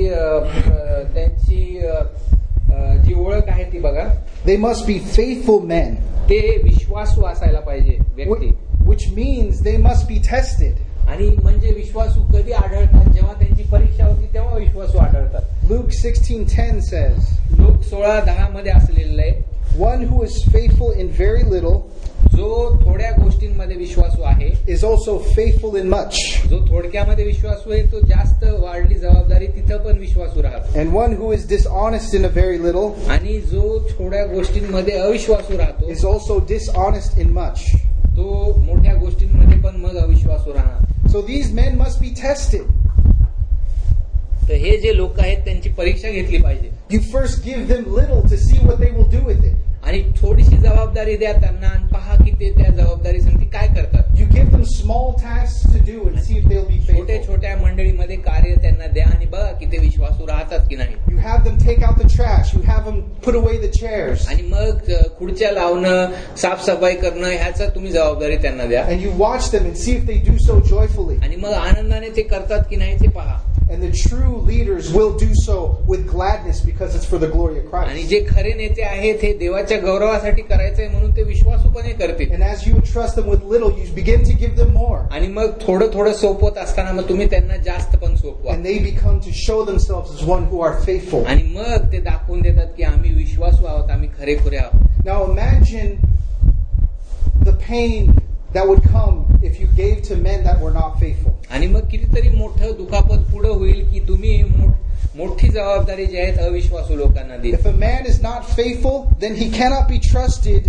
जी ओळख आहे ती बघा. They must be faithful men. ते विश्वासू असायला पाहिजे व्यक्ती. Which means they must be tested. आणि म्हणजे विश्वासू कधी आढळतात जेव्हा त्यांची परीक्षा होती तेव्हा विश्वासू आढळतात. Luke 16:10 says, लोक 16:10 मध्ये असलेलं आहे, one who is faithful in very little जो थोड्या गोष्टींमध्ये विश्वासू आहे is also faithful in much. जो थोडक्यामध्ये विश्वासू आहे तो जास्त वाढली जबाबदारी तिथं पण विश्वासू राहतो. And one who is dishonest in a very little आणि जो थोड्या गोष्टींमध्ये अविश्वासू राहतो is also dishonest in much. तो मोठ्या गोष्टींमध्ये पण मग अविश्वासू राहणार. So these men must be tested. तर हे जे लोक आहेत त्यांची परीक्षा घेतली पाहिजे. You first give them little to see what they will do with it. आणि थोडीशी जबाबदारी द्या त्यांना आणि पहा की ते त्या जबाबदारीसाठी काय करतात. You give them small tasks to do and see if they'll be छोट्या faithful. छोट्या मंडळीमध्ये कार्य त्यांना द्या आणि बघा की ते विश्वासू राहतात की नाही. You have them take out the trash. You have them put away the chairs. आणि मग खुर्च्या लावणं साफसफाई करणं ह्याचा तुम्ही जबाबदारी त्यांना द्या. And you watch them and see if they do so joyfully. आणि मग आनंदाने ते करतात की नाही ते पहा. And the true leaders will do so with gladness because it's for the glory of आणि Christ. जे खरे नेते आहेत हे देवाच्या गौरवासाठी करायचंय म्हणून ते विश्वासूपणे करतील. And as you entrust them with little, you begin to give them more. आणि मग थोडं थोडं सोपवत असताना मग तुम्ही त्यांना जास्त पण सोपवा. And they become to show themselves as one who are faithful. आणि मग ते दाखवून देतात की आम्ही विश्वासू आहोत, आम्ही खरेखुरे आहोत. Now imagine the pain that would come if you gave to men that were not faithful. आणि मग कितीतरी मोठं दुखापत पुढे होईल की तुम्ही मोठी जबाबदारी जी आहे अविश्वासू लोकांना दिली. If a man is not faithful, then he cannot be trusted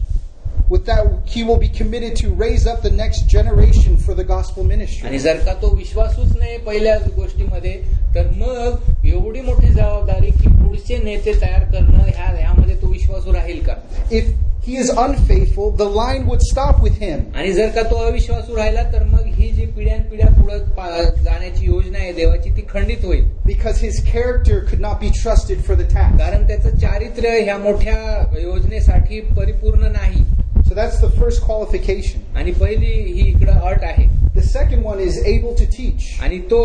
with that. He will be committed to raise up the next generation for the gospel ministry. आणि जर का तो विश्वासूच नाही पहिल्या गोष्टीमध्ये, तर मग एवढी मोठी जबाबदारी की पुढचे नेते तयार करणं ह्यामध्ये तो विश्वासू राहील का? If he is unfaithful, the line would stop with him. आणि जर का तो अविश्वासू राहिला तर मग ही जी पिढ्यानपिढ्या पुढे जाण्याची योजना आहे देवाची ती खंडित होईल. Because his character could not be trusted for the task. कारण त्याचं चारित्र्य ह्या मोठ्या योजनेसाठी परिपूर्ण नाही. So that's the first qualification. आणि पहिली ही इकडे अट आहे. The second one is able to teach. आणि तो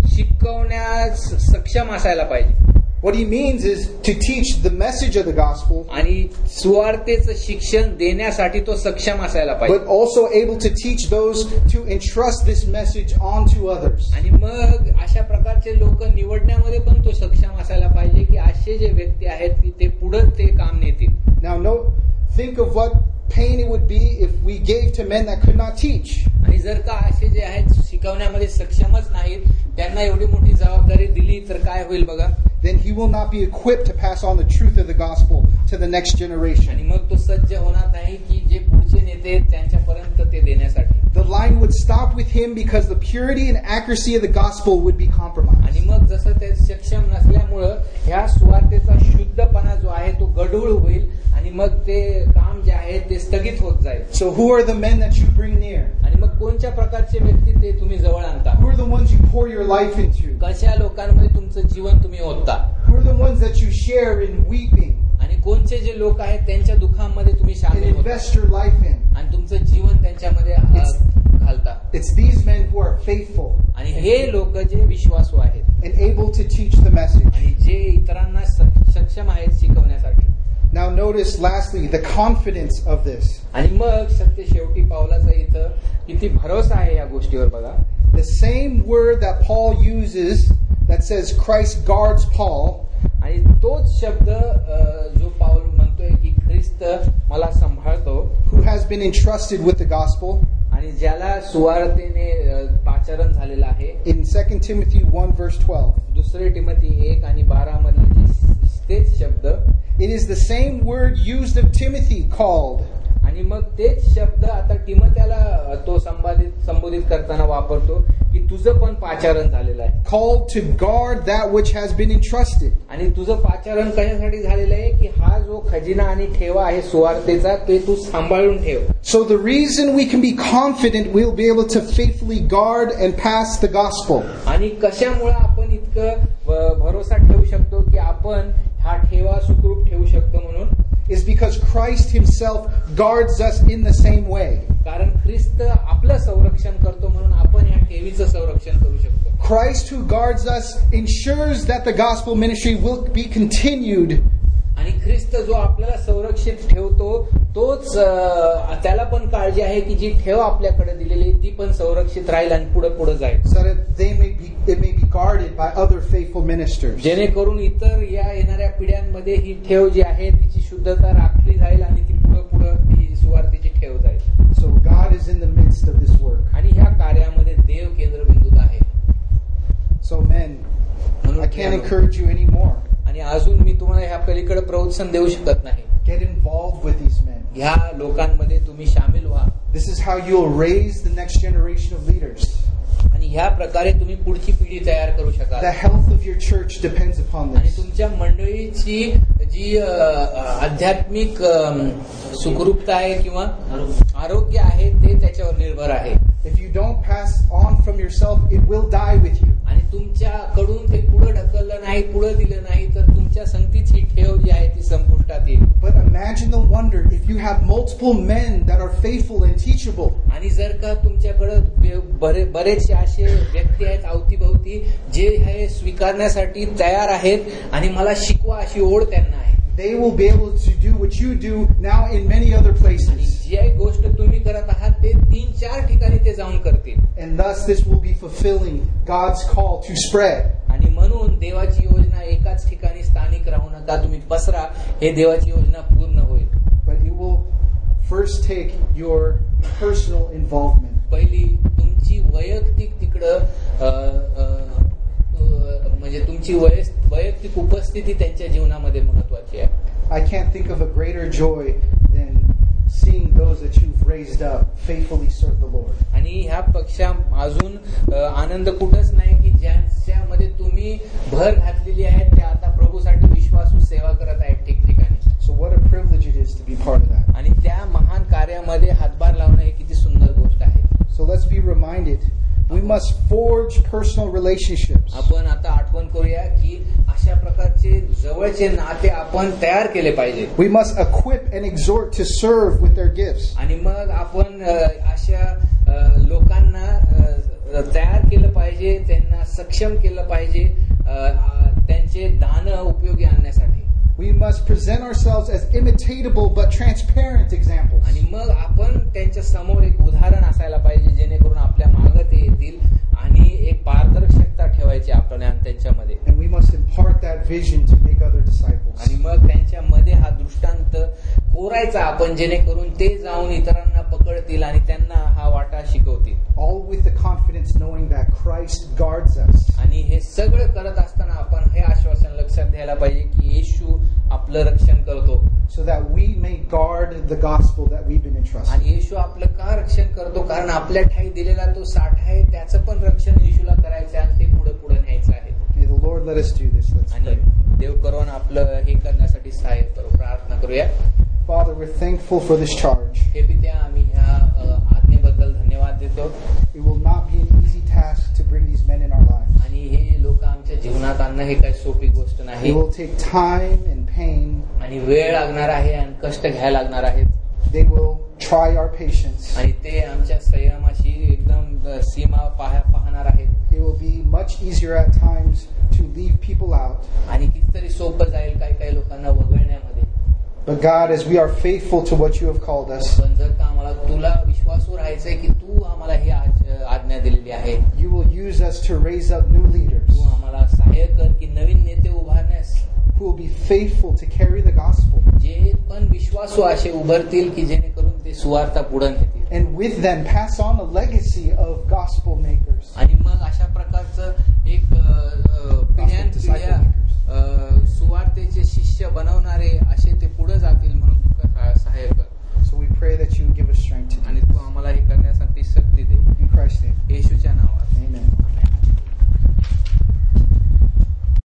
शिकवण्यास सक्षम असायला पाहिजे. What he means is to teach the message of the gospel, आणि सुवार्तेचं शिक्षण देण्यासाठी तो सक्षम असायला पाहिजे. but also able to teach those to entrust this message on to others. आणि मग अशा प्रकारचे लोक निवडण्यामध्ये पण तो सक्षम असायला पाहिजे की असे जे व्यक्ती आहेत की ते पुढे ते काम नेतील. Now, think of what pain it would be if we gave to men that could not teach. आणि जर का असे जे आहेत शिकवण्यामध्ये सक्षमच नाहीत त्यांना एवढी मोठी जबाबदारी दिली तर काय होईल बघा. Then he will not be equipped to pass on the truth of the gospel to the next आणि generation. मग तो सज्ज होणार नाही की जे पुढचे नेते त्यांच्यापर्यंत ते देण्यासाठी. The line would stop with him because the purity and accuracy of the gospel would be compromised. आणि मग जसं ते सक्षम नसल्यामुळं ह्या सुवार्तेचा शुद्धपणा जो आहे तो गढूळ होईल आणि मग ते काम जे आहे ते स्थगित होत जाईल. So who are the men that you bring near? आणि मग कोणत्या प्रकारचे व्यक्ती ते तुम्ही जवळ आणता? Who are the ones you pour your life into? कशा लोकांमध्ये तुमचं जीवन तुम्ही ओतता? Who are the ones that you share in weeping आणि कोणते जे लोक आहेत त्यांच्या दुःखामध्ये तुम्ही and सामील होता invest your life in? आणि तुमचं जीवन त्यांच्यामध्ये घालता. It's these men who are faithful आणि हे लोक जे विश्वासू आहेत and able to teach the message. आणि जे इतरांना सक्षम आहेत शिकवण्यासाठी. Now notice lastly the confidence of this. आणि मग सत्य शेवटी पावलाचा इथं किती भरोसा आहे या गोष्टीवर बघा. The same word that Paul uses that says Christ guards Paul, आणि तोच शब्द जो पाऊल म्हणतोय की ख्रिस्त मला सांभाळतो, who has been entrusted with the gospel, आणि ज्याला सुवार्तेने पाचारण झालेलं आहे. in 2 Timothy 1 verse 12. दुसरे टिमोथी 1:12 मधले तेच शब्द. It is the same word used of Timothy called. आणि मग तेच शब्द आता टिमोथ्याला तो संबोधित करताना वापरतो की तुझं पण पाचारण झालेलं आहे. Called to guard that which has been entrusted. आणि तुझं पाचारण कशासाठी झालेलं आहे की हा जो खजिना आणि ठेवा आहे सुवार्तेचा ते तू सांभाळून ठेव. So the reason we can be confident we'll be able to faithfully guard and pass the gospel आणि कशामुळे आपण इतकं भरोसा ठेवू शकतो की आपण हा ठेवा सुखरूप ठेवू शकतो म्हणून is because Christ himself guards us in the same way. कारण ख्रिस्त आपलं संरक्षण करतो म्हणून आपण या ठेवीचं संरक्षण करू शकतो. Christ who guards us ensures that the gospel ministry will be continued. आणि ख्रिस्त जो आपल्याला संरक्षित ठेवतो तोच त्याला पण काळजी आहे की जी ठेव आपल्याकडे दिलेली ती पण संरक्षित राहील आणि पुढे पुढे जाईल. So that it may be guarded by other faithful ministers. जेणेकरून इतर या येणाऱ्या पिढ्यांमध्ये ही ठेव जी आहे तिची शुद्धता राखली जाईल आणि ती पुढे पुढे ही सुवार्तेची ठेव जाईल. So God is in the midst of this work. आणि ह्या कार्यामध्ये देव केंद्रबिंदूत आहे. So men, I can't encourage you anymore. आणि अजून मी तुम्हाला ह्या पलीकडे प्रोत्साहन देऊ शकत नाही. Get involved with these men. ह्या लोकांमध्ये तुम्ही सामील व्हा. This is how you'll raise the next generation of leaders. आणि ह्या प्रकारे तुम्ही पुढची पिढी तयार करू शकाल. The health of your church depends upon आणि this. तुमच्या मंडळीची जी आध्यात्मिक सुखरूपता आहे किंवा आरोग्य आहे ते त्याच्यावर निर्भर आहे. If you don't pass on from yourself, it will die with you. आणि तुमच्याकडून ते पुढे ढकललं नाही, पुढे दिलं नाही तर तुमच्या संगतीची ठेव जी आहे ती संपुष्टात येईल. But imagine the wonder if you have multiple men that are faithful and teachable. आणि जर का तुमच्याकडे बरेचसे असे व्यक्ती आहेत अवतीभवती जे हे स्वीकारण्यासाठी तयार आहेत आणि मला शिकवा अशी ओढ त्यांना आहे. They will be able to do what you do now in many other places. जी गोष्ट तुम्ही करत आहात ते 3-4 ठिकाणी ते जाऊन करतील. And thus this will be fulfilling God's call to spread. आणि म्हणून देवाची योजना एकाच ठिकाणी स्थानिक राहू नका, तुम्ही पसरा, हे देवाची योजना पूर्ण होईल. But it will first take your personal involvement. पहिली तुमची वैयक्तिक तिकडं म्हणजे तुमची वैयक्तिक उपस्थिती त्यांच्या जीवनामध्ये महत्वाची आहे. I can't think of a greater joy than seeing those that you've raised up faithfully serve the Lord. आणि ह्या पेक्षा अजून आनंद कुठंच नाही की ज्यांच्यामध्ये तुम्ही भर घातलेली आहे त्या आता प्रभूसाठी विश्वासू सेवा करत आहेत ठिकठिकाणी. So what a privilege it is to be part of that. आणि त्या महान कार्यामध्ये हातभार लावणं ही किती सुंदर गोष्ट आहे. So let's be reminded, we must forge personal relationships. आपण आता आठवण करूया की अशा प्रकारचे जवळचे नाते आपण तयार केले पाहिजे. We must equip and exhort to serve with their gifts. आणि मग आपण अशा लोकांना तयार केलं पाहिजे, त्यांना सक्षम केलं पाहिजे त्यांचे दान उपयोगी आणण्यासाठी. We must present ourselves as imitatable but transparent examples. आणि मग आपण त्यांच्या समोर एक उदाहरण असायला पाहिजे जेणेकरून आपल्या मागे ते येतील आणि एक पारदर्शकता ठेवायची आपल्या त्यांच्यामध्ये. And we must impart that vision to make other disciples. आणि मग त्यांच्यामध्ये हा दृष्टांत कोरायचा आपण जेणेकरून ते जाऊन इतरांना पकडतील आणि त्यांना हा वाटा शिकवतील. All with the confidence knowing that Christ guards us. आणि हे सगळं करत असताना आपण हे आश्वासन लक्षात घ्यायला पाहिजे की येशू आपलं रक्षण करतो. So that we may guard the gospel that we've been entrusted. आणि येशू आपलं का रक्षण करतो? कारण आपल्या ठाई दिलेला तो साठा आहे त्याचं पण रक्षण येशूला करायचं आहे आणि ते पुढे न्यायचं आहे. May the Lord let us do this. Let's आणि pray. देव करून आपलं हे करण्यासाठी सहाय्य करू. प्रार्थना करूया. Father, we're thankful for this charge. हे पित्या आम्ही ह्या आज्ञेबद्दल धन्यवाद देतो. It will not be an easy task to bring these men in our lives. आणि हे लोक आमच्या जीवनात आणणं हे काही सोपी गोष्ट नाही. It will take time and pain. आणि वेळ लागणार आहे आणि कष्ट घ्यायला लागणार आहेत. They will try our patience. आणि ते आमच्या संयमाशी एकदम सीमा पाहणार आहेत. It will be much easier at times to leave people out. आणि कितीतरी सोपं जाईल काही लोकांना वगळण्यामध्ये. But God, as we are faithful to what you have called us, पण जर का आम्हाला तुला विश्वासू राहायचंय की तू आम्हाला ही आज्ञा दिलेली आहे, you will use us to raise up new leaders तू आम्हाला सहाय्य कर की नवीन नेते उभारण्यास who will be faithful to carry the gospel. जे पण विश्वासू असे उभारतील की जेणेकरून ते सुवार्ता पुढे नेतील. And with them pass on a legacy of gospel makers. आणि मग अशा प्रकारचं एक पिढ्यानपिढ्या सुवार्तेचे शिष्य बनवणारे असे ते पुढे जातील.